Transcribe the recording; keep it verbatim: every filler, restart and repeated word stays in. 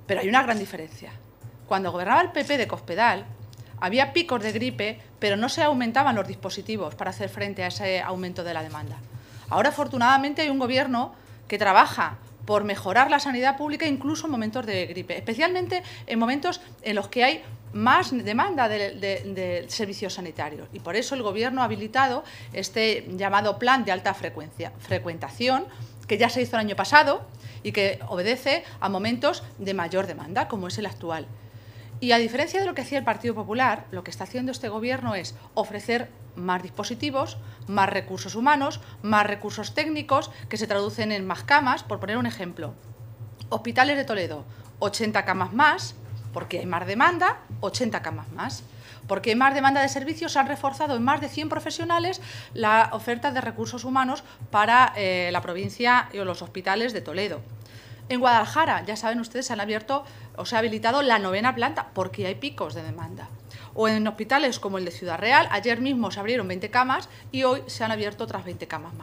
Pero hay una gran diferencia. Cuando gobernaba el P P de Cospedal, había picos de gripe, pero no se aumentaban los dispositivos para hacer frente a ese aumento de la demanda. Ahora, afortunadamente, hay un gobierno que trabaja por mejorar la sanidad pública incluso en momentos de gripe, especialmente en momentos en los que hay más demanda de, de, de servicios sanitarios. Y por eso el Gobierno ha habilitado este llamado plan de alta frecuencia, frecuentación, que ya se hizo el año pasado y que obedece a momentos de mayor demanda, como es el actual. Y a diferencia de lo que hacía el Partido Popular, lo que está haciendo este Gobierno es ofrecer más dispositivos, más recursos humanos, más recursos técnicos, que se traducen en más camas. Por poner un ejemplo, Hospitales de Toledo, ochenta camas más, porque hay más demanda, ochenta camas más. Porque hay más demanda de servicios, se han reforzado en más de cien profesionales la oferta de recursos humanos para eh, la provincia y los hospitales de Toledo. En Guadalajara, ya saben ustedes, se han abierto o se ha habilitado la novena planta porque hay picos de demanda. O en hospitales como el de Ciudad Real, ayer mismo se abrieron veinte camas y hoy se han abierto otras veinte camas más.